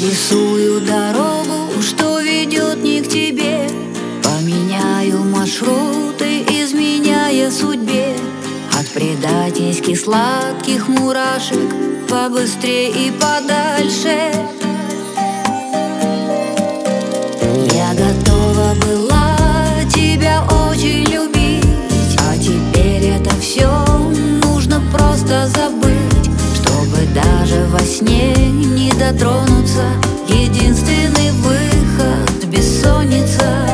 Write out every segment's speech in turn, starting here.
Нарисую дорогу, что ведет не к тебе. Поменяю маршруты, изменяя судьбе. От предательских сладких мурашек побыстрее и подальше. Я готова была тебя очень любить, а теперь это все нужно просто забыть, чтобы даже во сне не дотронуться. Единственный выход — бессонница.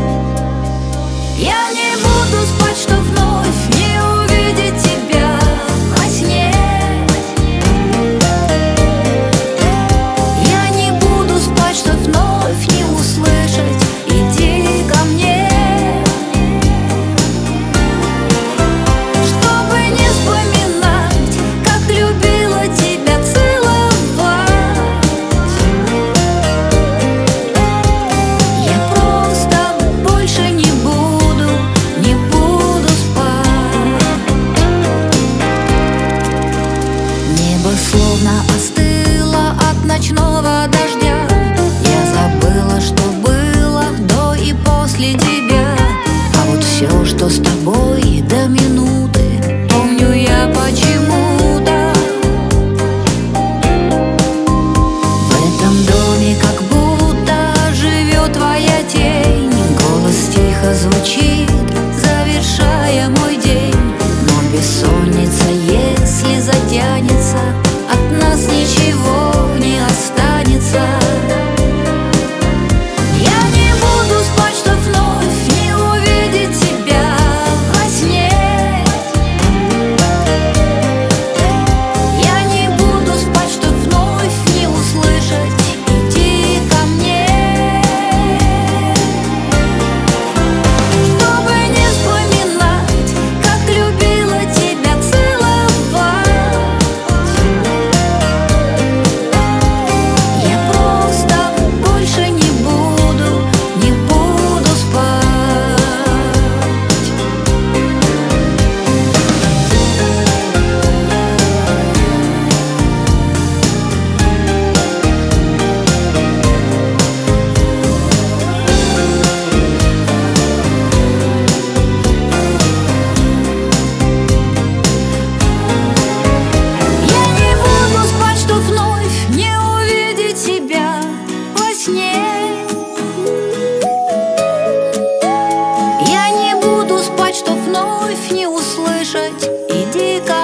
Я не буду спать, что вновь не увидеть тебя во сне. Я не буду спать, что вновь не услышать «иди ко мне». Чтобы не вспоминать, как любила тебя целовать. Я просто больше не буду спать. Небо словно остыло от ночного дождя. Я забыла, что было до и после тебя. А вот все, что с тобой до минуты, помню я почему-то. В этом доме как будто живет твоя тень. Голос тихо звучит, завершая мой день. Но бессонница, если затянется, от нас ничего не останется. Я не буду спать, что вновь не увидеть тебя во сне. Я не буду спать, что вновь не услышать «иди ко мне». Чтобы не вспоминать, как любила тебя целовать. Я просто больше не буду спать. Я не буду спать, что вновь не увидеть тебя во сне. Я не буду спать, что вновь не услышать «иди ко